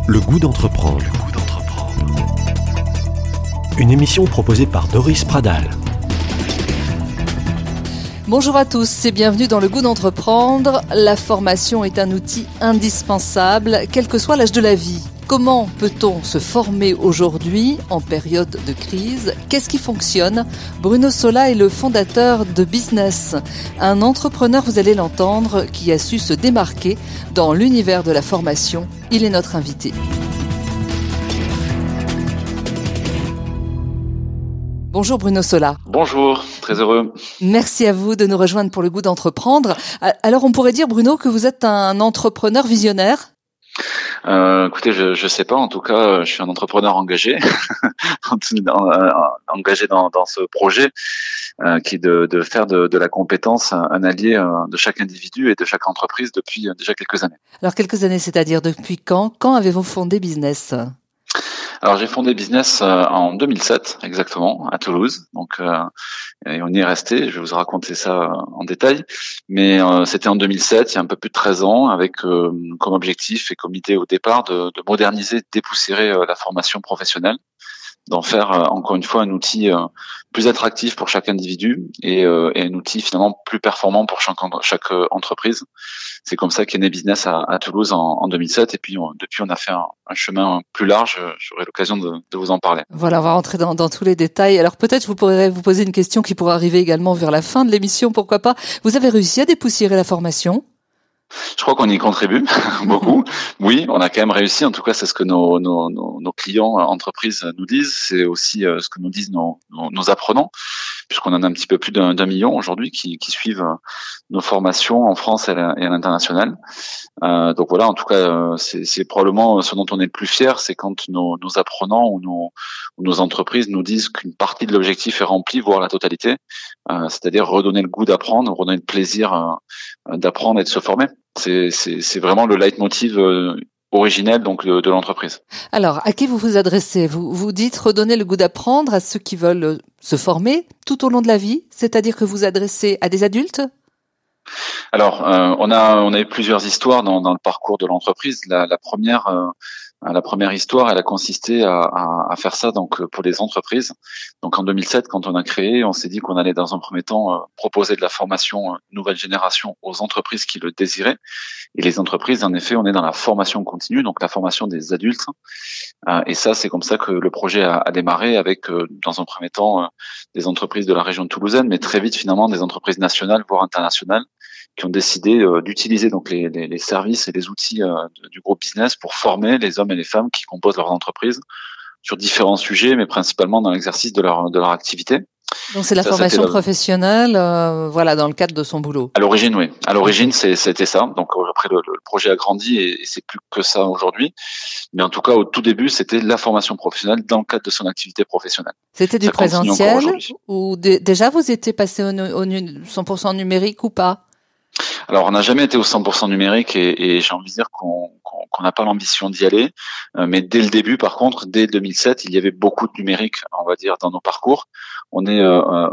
Le goût d'entreprendre. Une émission proposée par Doris Pradal. Bonjour à tous et bienvenue dans Le goût d'entreprendre. La formation est un outil indispensable, quel que soit l'âge de la vie. Comment peut-on se former aujourd'hui en période de crise ? Qu'est-ce qui fonctionne ? Bruno Sola est le fondateur de Business, un entrepreneur, vous allez l'entendre, qui a su se démarquer dans l'univers de la formation. Il est notre invité. Bonjour Bruno Sola. Bonjour, très heureux. Merci à vous de nous rejoindre pour Le goût d'entreprendre. Alors on pourrait dire, Bruno, que vous êtes un entrepreneur visionnaire ? Écoutez, je sais pas. En tout cas, je suis un entrepreneur engagé, engagé dans ce projet qui est de faire de la compétence un allié de chaque individu et de chaque entreprise depuis déjà quelques années. Alors quelques années, c'est-à-dire depuis quand ? Quand avez-vous fondé Business ? Alors j'ai fondé Business en 2007 exactement à Toulouse. Donc et on y est resté. Je vais vous raconter ça en détail. Mais c'était en 2007, il y a un peu plus de 13 ans, avec comme objectif et comme idée au départ de moderniser, de dépoussiérer la formation professionnelle, d'en faire encore une fois un outil plus attractif pour chaque individu et un outil finalement plus performant pour chaque entreprise. C'est comme ça qu'est né Business à Toulouse en 2007 et puis depuis on a fait un chemin plus large. J'aurai l'occasion de vous en parler. Voilà, on va rentrer dans tous les détails. Alors peut-être vous pourrez vous poser une question qui pourra arriver également vers la fin de l'émission, pourquoi pas. Vous avez réussi à dépoussiérer la formation ? Je crois qu'on y contribue beaucoup. Oui, on a quand même réussi. En tout cas, c'est ce que nos clients, entreprises nous disent. C'est aussi ce que nous disent nos apprenants, puisqu'on en a un petit peu plus d'un million aujourd'hui qui suivent nos formations en France et à l'international. Donc voilà, en tout cas, c'est probablement ce dont on est le plus fier, c'est quand nos apprenants ou nos entreprises nous disent qu'une partie de l'objectif est remplie, voire la totalité, c'est-à-dire redonner le goût d'apprendre, redonner le plaisir d'apprendre et de se former. C'est vraiment le leitmotiv originel donc de l'entreprise. Alors, à qui vous vous adressez ? Vous dites redonner le goût d'apprendre à ceux qui veulent se former tout au long de la vie, c'est-à-dire que vous adressez à des adultes ? Alors, on a eu plusieurs histoires dans le parcours de l'entreprise. La première histoire, elle a consisté à faire ça donc pour les entreprises. Donc en 2007, quand on a créé, on s'est dit qu'on allait dans un premier temps proposer de la formation nouvelle génération aux entreprises qui le désiraient. Et les entreprises, en effet, on est dans la formation continue, donc la formation des adultes. Et ça, c'est comme ça que le projet a démarré avec, dans un premier temps, des entreprises de la région de Toulousaine, mais très vite finalement des entreprises nationales, voire internationales, qui ont décidé d'utiliser donc les services et les outils du groupe Business pour former les hommes et les femmes qui composent leur entreprise sur différents sujets, mais principalement dans l'exercice de leur activité. Donc c'est la formation professionnelle, voilà, dans le cadre de son boulot. À l'origine, oui. À l'origine, c'était ça. Donc après, le projet a grandi et c'est plus que ça aujourd'hui. Mais en tout cas, au tout début, c'était la formation professionnelle dans le cadre de son activité professionnelle. C'était du présentiel ou déjà vous étiez passé au 100% numérique ou pas ? Alors, on n'a jamais été au 100% numérique et j'ai envie de dire qu'on n'a pas l'ambition d'y aller. Mais dès le début, par contre, dès 2007, il y avait beaucoup de numérique, on va dire, dans nos parcours. On est,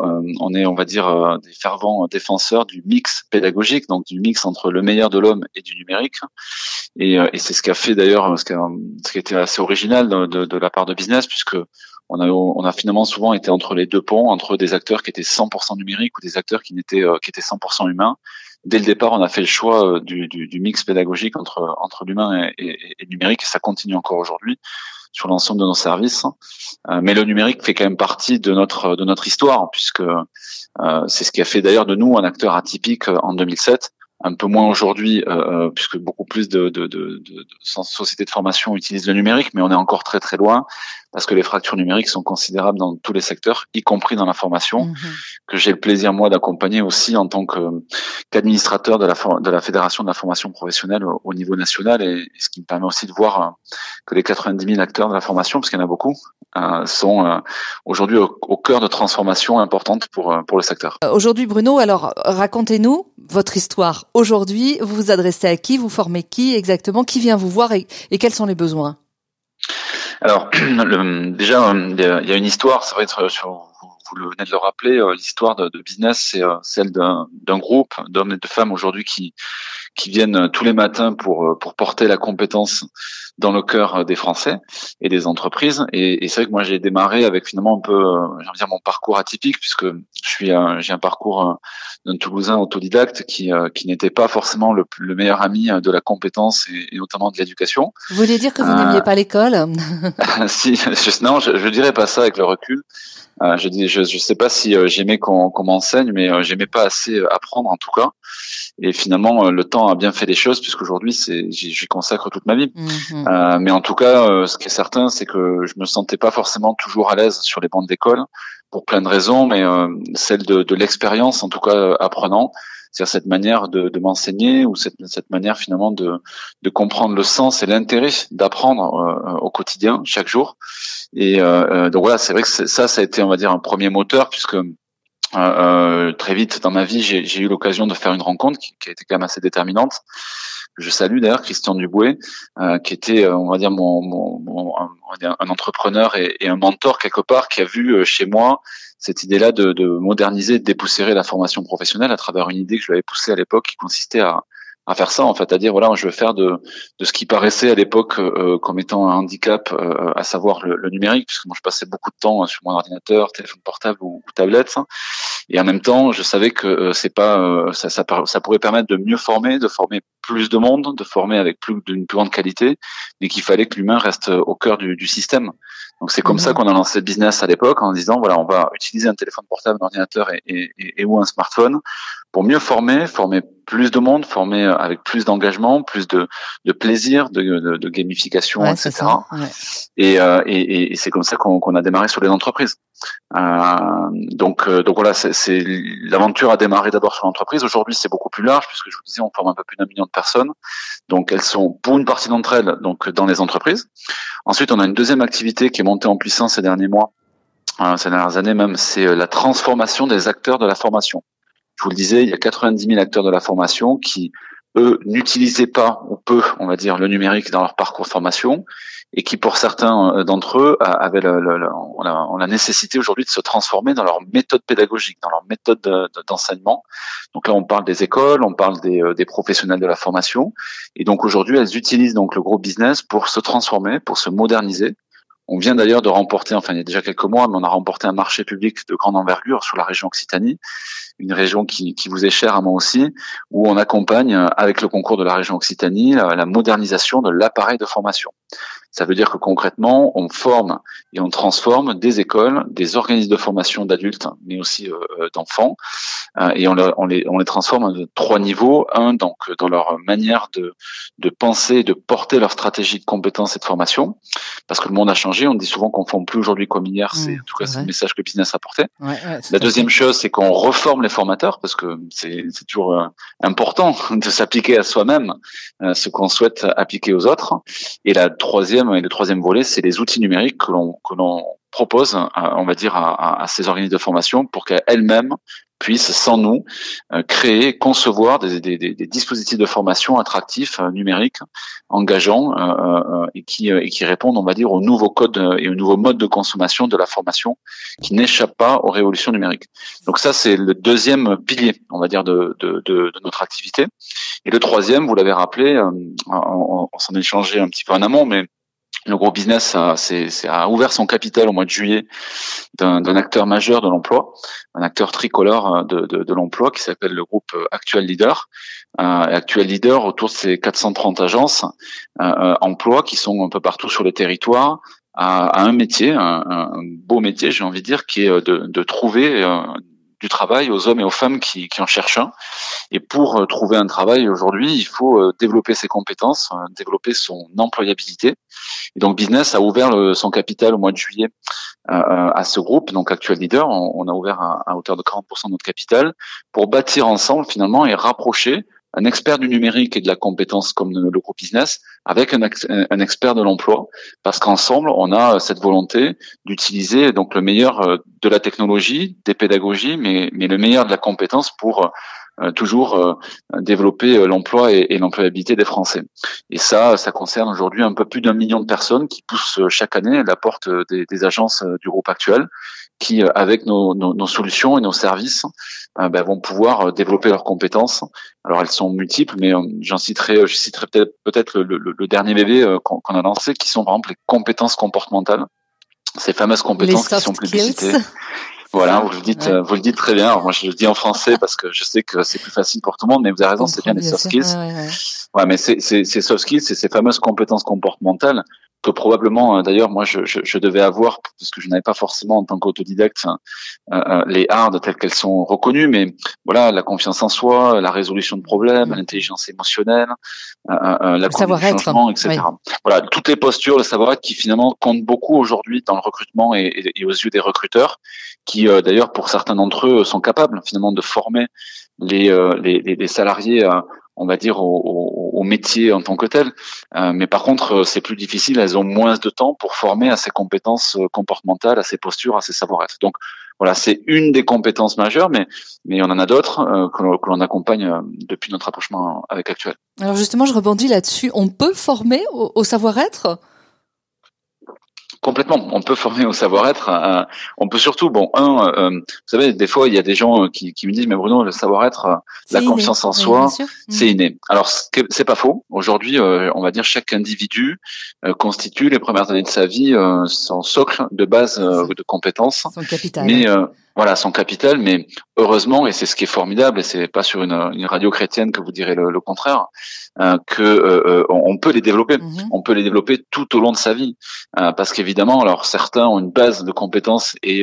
on va dire, des fervents défenseurs du mix pédagogique, donc du mix entre le meilleur de l'homme et du numérique. Et c'est ce qu'a fait d'ailleurs, ce qui a été assez original de la part de Business, puisque on a finalement souvent été entre les deux ponts, entre des acteurs qui étaient 100% numériques ou des acteurs qui étaient 100% humains. Dès le départ, on a fait le choix du mix pédagogique entre l'humain et le numérique, et ça continue encore aujourd'hui sur l'ensemble de nos services. Mais le numérique fait quand même partie de notre histoire, puisque c'est ce qui a fait d'ailleurs de nous un acteur atypique en 2007. Un peu moins aujourd'hui, puisque beaucoup plus de sociétés de formation utilisent le numérique, mais on est encore très très loin parce que les fractures numériques sont considérables dans tous les secteurs, y compris dans la formation, que j'ai le plaisir moi d'accompagner aussi en tant qu'administrateur de la fédération de la formation professionnelle au niveau national, et ce qui me permet aussi de voir que les 90 000 acteurs de la formation, parce qu'il y en a beaucoup, sont aujourd'hui au cœur de transformations importantes pour le secteur. Aujourd'hui, Bruno, alors racontez-nous votre histoire. Aujourd'hui, vous vous adressez à qui ? Vous formez qui exactement ? Qui vient vous voir et quels sont les besoins ? Alors, déjà, il y a une histoire, ça va être, vous venez de le rappeler, l'histoire de Business, c'est celle d'un groupe d'hommes et de femmes aujourd'hui qui qui viennent tous les matins pour porter la compétence dans le cœur des Français et des entreprises. Et c'est vrai que moi j'ai démarré avec finalement un peu, j'ai envie de dire, mon parcours atypique, puisque j'ai un parcours d'un Toulousain autodidacte qui n'était pas forcément le meilleur ami de la compétence et notamment de l'éducation. Vous voulez dire que vous n'aimiez pas l'école? Si, non, je dirais pas ça avec le recul. Je sais pas si j'aimais qu'on m'enseigne, mais j'aimais pas assez apprendre en tout cas. Et finalement, le temps a bien fait les choses, puisqu'aujourd'hui, j'y consacre toute ma vie. Mais en tout cas, ce qui est certain, c'est que je me sentais pas forcément toujours à l'aise sur les bancs d'école, pour plein de raisons, mais celle de l'expérience, en tout cas apprenant, c'est-à-dire cette manière de m'enseigner, ou cette manière finalement de comprendre le sens et l'intérêt d'apprendre au quotidien, chaque jour. Et donc voilà, c'est vrai que ça a été, on va dire, un premier moteur, puisque très vite dans ma vie, j'ai eu l'occasion de faire une rencontre qui a été quand même assez déterminante. Je salue d'ailleurs Christian Duboué, qui était, on va dire, un entrepreneur et un mentor quelque part, qui a vu chez moi cette idée-là de moderniser, de dépoussiérer la formation professionnelle à travers une idée que je lui avais poussée à l'époque, qui consistait à faire ça, en fait, à dire voilà, je veux faire de ce qui paraissait à l'époque comme étant un handicap, à savoir le numérique, puisque moi je passais beaucoup de temps sur mon ordinateur, téléphone portable ou tablette, et en même temps je savais que c'est pas ça pourrait permettre de mieux former, de former plus de monde, de former avec d'une plus grande qualité, mais qu'il fallait que l'humain reste au cœur du système. Donc c'est comme ça qu'on a lancé le business à l'époque, en disant voilà, on va utiliser un téléphone portable, un ordinateur et ou un smartphone pour mieux former plus de monde, former avec plus d'engagement, plus de plaisir, de gamification, ouais, etc. Ouais. Et c'est comme ça qu'on a démarré sur les entreprises. Donc voilà, c'est l'aventure a démarré d'abord sur l'entreprise. Aujourd'hui, c'est beaucoup plus large, puisque je vous disais, on forme un peu plus d'1 million de personnes. Donc elles sont, pour une partie d'entre elles, donc dans les entreprises. Ensuite, on a une deuxième activité qui est montée en puissance ces derniers mois, ces dernières années même, c'est la transformation des acteurs de la formation. Je vous le disais, il y a 90 000 acteurs de la formation qui, eux, n'utilisaient pas ou peu, on va dire, le numérique dans leur parcours de formation, et qui, pour certains d'entre eux, avaient ont la nécessité aujourd'hui de se transformer dans leur méthode pédagogique, dans leur méthode d'enseignement. Donc là, on parle des écoles, on parle des professionnels de la formation, et donc aujourd'hui, elles utilisent donc le gros business pour se transformer, pour se moderniser. On vient d'ailleurs de remporter, enfin il y a déjà quelques mois, mais on a remporté un marché public de grande envergure sur la région Occitanie, une région qui vous est chère à moi aussi, où on accompagne avec le concours de la région Occitanie la modernisation de l'appareil de formation. Ça veut dire que concrètement, on forme et on transforme des écoles, des organismes de formation d'adultes, mais aussi d'enfants, et on les transforme à 3 niveaux. Un, donc dans leur manière de penser et de porter leur stratégie de compétences et de formation, parce que le monde a changé. On dit souvent qu'on ne forme plus aujourd'hui comme hier. C'est en tout cas c'est le message que le business a porté. La deuxième chose, c'est qu'on reforme les formateurs, parce que c'est toujours important de s'appliquer à soi-même ce qu'on souhaite appliquer aux autres. Et le troisième volet, c'est les outils numériques que l'on propose, on va dire, à ces organismes de formation pour qu'elles-mêmes puissent, sans nous, créer, concevoir des dispositifs de formation attractifs, numériques, engageants, et qui répondent, on va dire, aux nouveaux codes et aux nouveaux modes de consommation de la formation, qui n'échappent pas aux révolutions numériques. Donc ça, c'est le deuxième pilier, on va dire, de notre activité. Et le troisième, vous l'avez rappelé, on s'en est échangé un petit peu en amont, mais le gros business a ouvert son capital au mois de juillet d'un acteur majeur de l'emploi, un acteur tricolore de l'emploi qui s'appelle le groupe Actuel Leader. Actuel Leader, autour de ces 430 agences emploi qui sont un peu partout sur le territoire, à un métier, un beau métier, j'ai envie de dire, qui est de trouver du travail aux hommes et aux femmes qui en cherchent un. Et pour trouver un travail aujourd'hui, il faut développer ses compétences, développer son employabilité. Et donc Business a ouvert son capital au mois de juillet à ce groupe, donc Actuel Leader. On a ouvert à hauteur de 40% de notre capital pour bâtir ensemble finalement et rapprocher un expert du numérique et de la compétence comme le groupe Business avec un expert de l'emploi, parce qu'ensemble on a cette volonté d'utiliser donc le meilleur de la technologie, des pédagogies, mais le meilleur de la compétence pour toujours développer l'emploi et l'employabilité des Français. Et ça concerne aujourd'hui un peu plus d'1 million de personnes qui poussent chaque année la porte des agences du groupe Actuel, qui, avec nos solutions et nos services, vont pouvoir développer leurs compétences. Alors elles sont multiples, mais je citerai peut-être le dernier bébé qu'on a lancé, qui sont par exemple les compétences comportementales. Ces fameuses compétences qui sont plébiscitées. Voilà, vous le dites très bien. Alors, moi, je le dis en français parce que je sais que c'est plus facile pour tout le monde, mais vous avez raison, c'est bien les soft skills. Ouais, mais ces soft skills, c'est ces fameuses compétences comportementales que probablement, d'ailleurs, moi, je devais avoir parce que je n'avais pas forcément en tant qu'autodidacte les hard telles qu'elles sont reconnues, mais voilà, la confiance en soi, la résolution de problèmes, l'intelligence émotionnelle, la conduite du changement, etc. Oui. Voilà, toutes les postures, le savoir-être qui finalement comptent beaucoup aujourd'hui dans le recrutement et aux yeux des recruteurs, qui d'ailleurs pour certains d'entre eux sont capables finalement de former les salariés on va dire au métier en tant que tel, mais par contre c'est plus difficile, elles ont moins de temps pour former à ces compétences comportementales, à ces postures, à ces savoir-être. Donc voilà, c'est une des compétences majeures, mais on en a d'autres que l'on accompagne depuis notre rapprochement avec Actuel. Alors justement, je rebondis là-dessus. On peut former au savoir-être ? Complètement, on peut former au savoir-être. On peut surtout, vous savez, des fois il y a des gens qui me disent, mais Bruno, le savoir-être, la confiance en soi, c'est inné. Alors c'est pas faux. Aujourd'hui, on va dire chaque individu constitue les premières années de sa vie son socle de base de compétences. Son capital. Mais voilà, son capital. Mais heureusement, et c'est ce qui est formidable, et c'est pas sur une radio chrétienne que vous direz le contraire, on peut les développer. On peut les développer tout au long de sa vie, parce qu'évidemment, alors certains ont une base de compétences et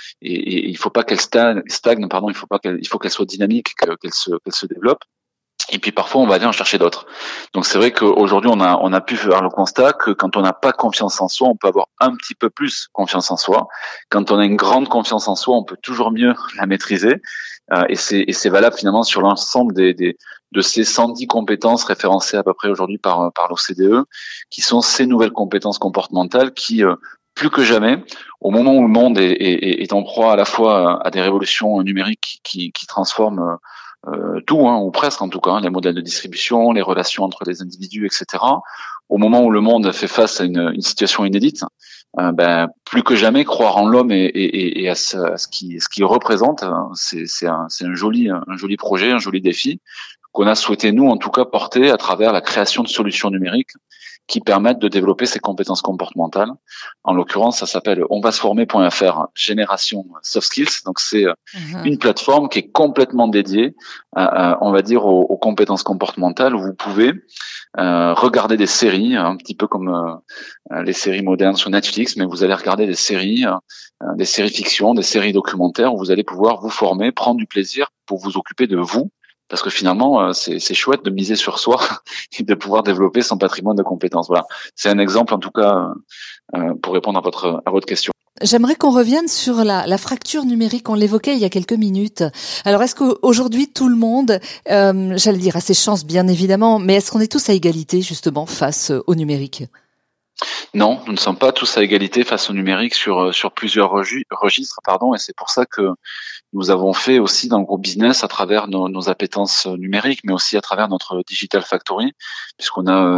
il faut pas qu'elle stagne, pardon, il faut qu'elle soit dynamique, qu'elle se développe. Et puis parfois on va aller en chercher d'autres. Donc c'est vrai qu'aujourd'hui on a pu faire le constat que quand on n'a pas confiance en soi, on peut avoir un petit peu plus confiance en soi. Quand on a une grande confiance en soi, on peut toujours mieux la maîtriser. Et c'est valable finalement sur l'ensemble de ces 110 compétences référencées à peu près aujourd'hui par l'OCDE, qui sont ces nouvelles compétences comportementales qui plus que jamais, au moment où le monde est en proie à la fois à des révolutions numériques qui transforment tout, ou presque en tout cas, les modèles de distribution, les relations entre les individus, etc. Au moment où le monde fait face à une situation inédite, plus que jamais croire en l'homme et à ce qu'il représente, c'est un joli projet, un joli défi qu'on a souhaité nous en tout cas porter à travers la création de solutions numériques qui permettent de développer ces compétences comportementales. En l'occurrence, ça s'appelle onvasformer.fr Génération Soft Skills. Donc c'est une plateforme qui est complètement dédiée, on va dire, aux compétences comportementales, où vous pouvez regarder des séries, un petit peu comme les séries modernes sur Netflix, mais vous allez regarder des séries fiction, des séries documentaires, où vous allez pouvoir vous former, prendre du plaisir pour vous occuper de vous. Parce que finalement, c'est chouette de miser sur soi et de pouvoir développer son patrimoine de compétences. Voilà, c'est un exemple en tout cas pour répondre à votre question. J'aimerais qu'on revienne sur la fracture numérique. On l'évoquait il y a quelques minutes. Alors, est-ce qu'aujourd'hui tout le monde, j'allais dire à ses chances bien évidemment, mais est-ce qu'on est tous à égalité justement face au numérique ? Non, nous ne sommes pas tous à égalité face au numérique sur plusieurs registres, et c'est pour ça que nous avons fait aussi dans le groupe business à travers nos appétences numériques, mais aussi à travers notre Digital Factory, puisqu'on a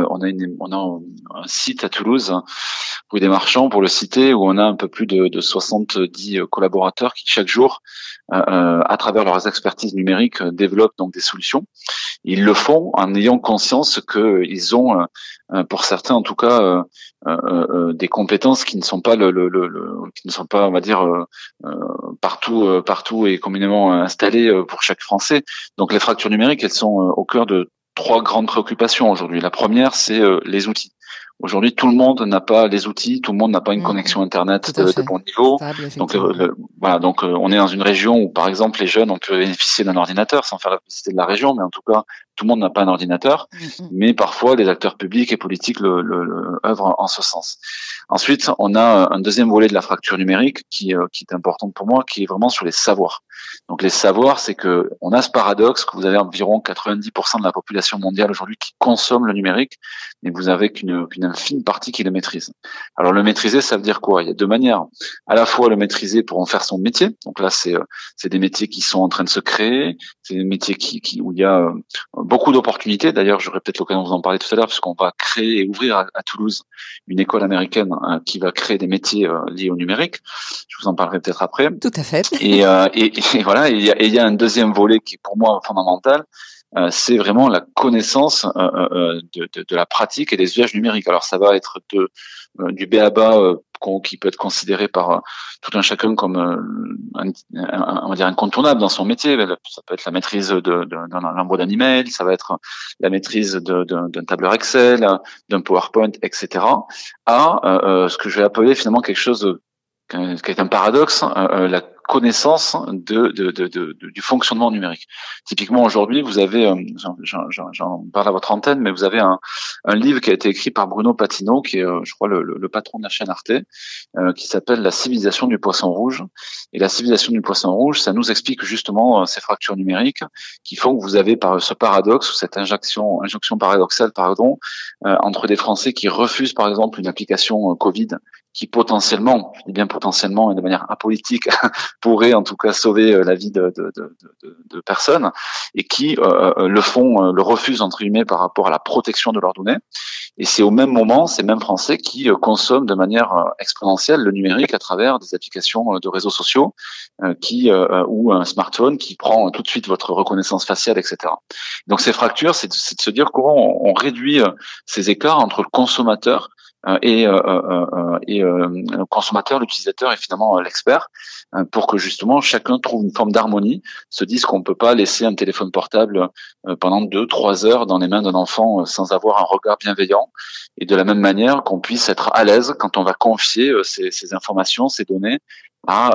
un site à Toulouse, rue des Marchands pour le citer, où on a un peu plus de 70 collaborateurs qui chaque jour, à travers leurs expertises numériques, développent donc des solutions. Ils le font en ayant conscience qu'ils ont, pour certains en tout cas, des compétences qui ne sont pas qui ne sont pas, on va dire, partout et communément installées pour chaque Français. Donc les fractures numériques, elles sont au cœur de 3 grandes préoccupations aujourd'hui. La première, c'est les outils. Aujourd'hui, tout le monde n'a pas les outils, tout le monde n'a pas une connexion Internet de bon niveau. Donc, on est dans une région où, par exemple, les jeunes, on peut bénéficier d'un ordinateur sans faire la publicité de la région, mais en tout cas, tout le monde n'a pas un ordinateur. Mais parfois, les acteurs publics et politiques œuvrent en ce sens. Ensuite, on a un deuxième volet de la fracture numérique qui est importante pour moi, qui est vraiment sur les savoirs. Donc les savoirs, c'est que on a ce paradoxe que vous avez environ 90% de la population mondiale aujourd'hui qui consomme le numérique, mais vous avez qu'une infime partie qui le maîtrise. Alors le maîtriser, ça veut dire quoi? Il y a deux manières. À la fois le maîtriser pour en faire son métier. Donc là, c'est des métiers qui sont en train de se créer, c'est des métiers où il y a beaucoup d'opportunités. D'ailleurs, j'aurai peut-être l'occasion de vous en parler tout à l'heure, puisqu'on va créer et ouvrir à Toulouse une école américaine qui va créer des métiers liés au numérique. Je vous en parlerai peut-être après. Tout à fait. Et voilà, il y a un deuxième volet qui est pour moi fondamental. C'est vraiment la connaissance de la pratique et des usages numériques. Alors ça va être du b.a.-ba qui peut être considéré par tout un chacun comme on va dire incontournable dans son métier. Ça peut être la maîtrise d'un envoi d'un email, ça va être la maîtrise d'un tableur Excel, d'un PowerPoint, etc. À ce que je vais appeler finalement quelque chose qui est un paradoxe, la connaissance du fonctionnement numérique. Typiquement aujourd'hui, vous avez, j'en parle à votre antenne, mais vous avez un livre qui a été écrit par Bruno Patino, qui est, je crois, le patron de la chaîne Arte, qui s'appelle La civilisation du poisson rouge. Et la civilisation du poisson rouge, ça nous explique justement ces fractures numériques qui font que vous avez par ce paradoxe ou cette injonction paradoxale, entre des Français qui refusent par exemple une application Covid qui potentiellement, je dis bien potentiellement et de manière apolitique, pourrait en tout cas sauver la vie de personnes, et qui le refusent entre guillemets par rapport à la protection de leurs données. Et c'est au même moment ces mêmes Français qui consomment de manière exponentielle le numérique à travers des applications de réseaux sociaux ou un smartphone qui prend tout de suite votre reconnaissance faciale, etc. Donc ces fractures, c'est de se dire comment on réduit ces écarts entre le consommateur et le consommateur, l'utilisateur et finalement l'expert, pour que justement chacun trouve une forme d'harmonie, se dise qu'on ne peut pas laisser un téléphone portable pendant 2-3 heures dans les mains d'un enfant sans avoir un regard bienveillant, et de la même manière qu'on puisse être à l'aise quand on va confier ces informations, ces données à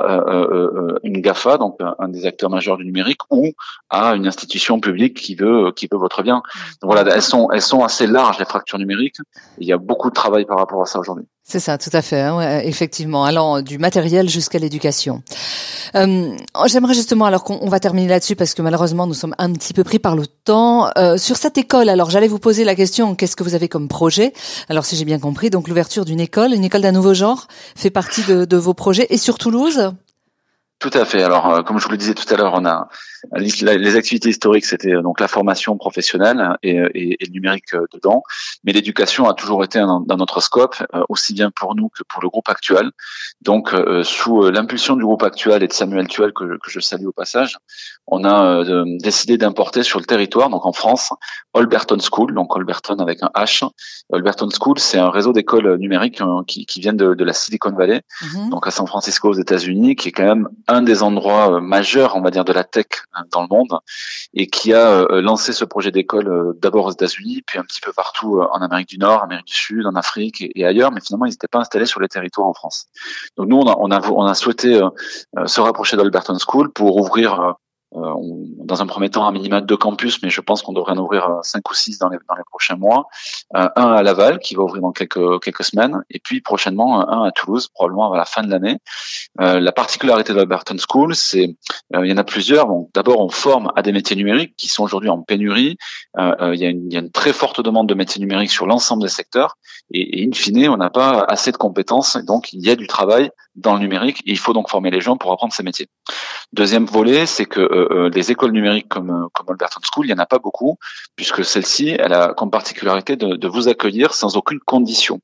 une GAFA, donc un des acteurs majeurs du numérique, ou à une institution publique qui veut votre bien. Donc voilà, elles sont assez larges, les fractures numériques. Il y a beaucoup de travail par rapport à ça aujourd'hui. C'est ça, tout à fait, hein, ouais, effectivement, allant du matériel jusqu'à l'éducation. J'aimerais justement, alors qu'on va terminer là-dessus parce que malheureusement nous sommes un petit peu pris par le temps, sur cette école. Alors j'allais vous poser la question, qu'est-ce que vous avez comme projet? Alors si j'ai bien compris, donc l'ouverture d'une école d'un nouveau genre fait partie de vos projets, et sur Toulouse? Tout à fait. Alors, comme je vous le disais tout à l'heure, on a les activités historiques, c'était donc la formation professionnelle et le numérique dedans. Mais l'éducation a toujours été dans notre scope, aussi bien pour nous que pour le groupe actuel. Donc, sous l'impulsion du groupe actuel et de Samuel Tuel, que je salue au passage, on a décidé d'importer sur le territoire, donc en France, Holberton School, donc Holberton avec un H. Holberton School, c'est un réseau d'écoles numériques qui viennent de la Silicon Valley, donc à San Francisco aux États-Unis, qui est quand même un des endroits majeurs, on va dire, de la tech dans le monde, et qui a lancé ce projet d'école d'abord aux États-Unis, puis un petit peu partout en Amérique du Nord, Amérique du Sud, en Afrique et ailleurs, mais finalement ils n'étaient pas installés sur les territoires en France. Donc nous on a souhaité se rapprocher d'Holberton School pour ouvrir dans un premier temps un minimum de 2 campus, mais je pense qu'on devrait en ouvrir 5 ou 6 dans les prochains mois. Un à Laval qui va ouvrir dans quelques semaines, et puis prochainement un à Toulouse, probablement à la fin de l'année. La particularité de l'Holberton School, c'est il y en a plusieurs. Bon, d'abord, on forme à des métiers numériques qui sont aujourd'hui en pénurie. Il y a une très forte demande de métiers numériques sur l'ensemble des secteurs, et in fine, on n'a pas assez de compétences, donc il y a du travail dans le numérique, et il faut donc former les gens pour apprendre ces métiers. Deuxième volet, c'est que des écoles numériques comme Holberton School, il n'y en a pas beaucoup, puisque celle-ci, elle a comme particularité de vous accueillir sans aucune condition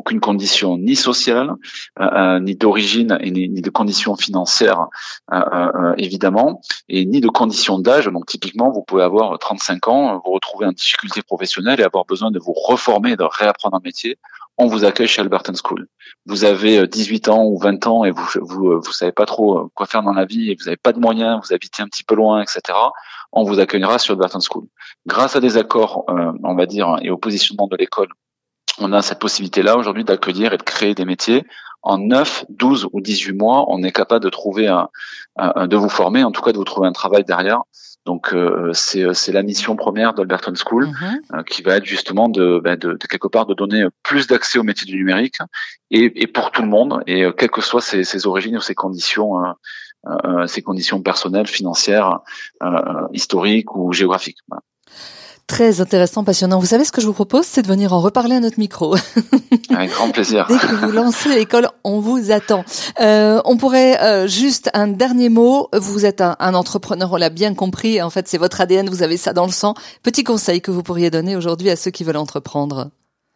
ni sociale, ni d'origine, et ni de conditions financières, évidemment, et ni de conditions d'âge. Donc typiquement, vous pouvez avoir 35 ans, vous retrouver en difficulté professionnelle et avoir besoin de vous reformer et de réapprendre un métier. On vous accueille chez Holberton School. Vous avez 18 ans ou 20 ans et vous savez pas trop quoi faire dans la vie, et vous n'avez pas de moyens, vous habitez un petit peu loin, etc. On vous accueillera sur Holberton School. Grâce à des accords, on va dire, et au positionnement de l'école, on a cette possibilité-là aujourd'hui d'accueillir et de créer des métiers. En 9, 12 ou 18 mois, on est capable de trouver de vous former, en tout cas de vous trouver un travail derrière. Donc c'est la mission première d'Holberton School, qui va être justement de quelque part de donner plus d'accès au métier du numérique, et pour tout le monde, et quelles que soient ses origines ou ses conditions ses conditions personnelles, financières, historiques ou géographiques. Voilà. Très intéressant, passionnant. Vous savez ce que je vous propose, c'est de venir en reparler à notre micro. Avec grand plaisir. Dès que vous lancez l'école, on vous attend. On pourrait juste un dernier mot. Vous êtes un entrepreneur, on l'a bien compris. En fait, c'est votre ADN, vous avez ça dans le sang. Petit conseil que vous pourriez donner aujourd'hui à ceux qui veulent entreprendre.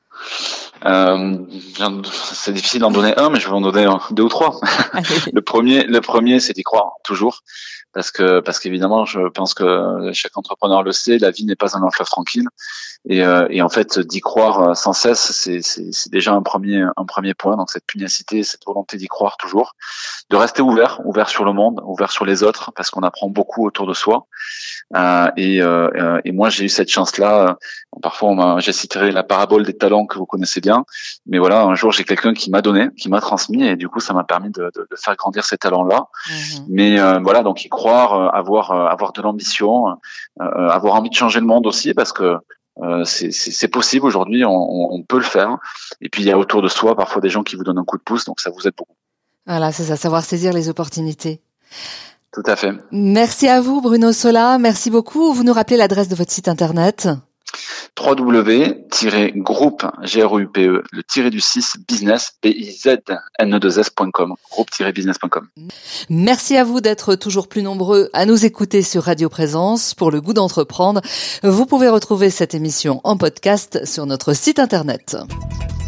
C'est difficile d'en donner un, mais je vais en donner 2 ou 3. Le premier, c'est d'y croire toujours, parce qu'évidemment, je pense que chaque entrepreneur le sait, la vie n'est pas un long fleuve tranquille, et en fait, d'y croire sans cesse, c'est déjà un premier point. Donc cette pugnacité, cette volonté d'y croire toujours, de rester ouvert sur le monde, ouvert sur les autres, parce qu'on apprend beaucoup autour de soi. Et moi, j'ai eu cette chance-là. Parfois, j'ai cité la parabole des talents que vous connaissez bien, mais voilà, un jour, j'ai quelqu'un qui m'a donné, qui m'a transmis, et du coup, ça m'a permis de faire grandir ces talents-là. Mais voilà, donc y croire, avoir de l'ambition, avoir envie de changer le monde aussi, parce que c'est possible aujourd'hui, on peut le faire. Et puis il y a autour de soi parfois des gens qui vous donnent un coup de pouce, donc ça vous aide beaucoup. Voilà, c'est ça, savoir saisir les opportunités. Tout à fait. Merci à vous, Bruno Sola. Merci beaucoup. Vous nous rappelez l'adresse de votre site internet? www-groupe, G-R-U-P-E, le tiré du 6, business, B-I-Z-N-E-2-S.com, groupe-business.com. Merci à vous d'être toujours plus nombreux à nous écouter sur Radio Présence pour le goût d'entreprendre. Vous pouvez retrouver cette émission en podcast sur notre site internet.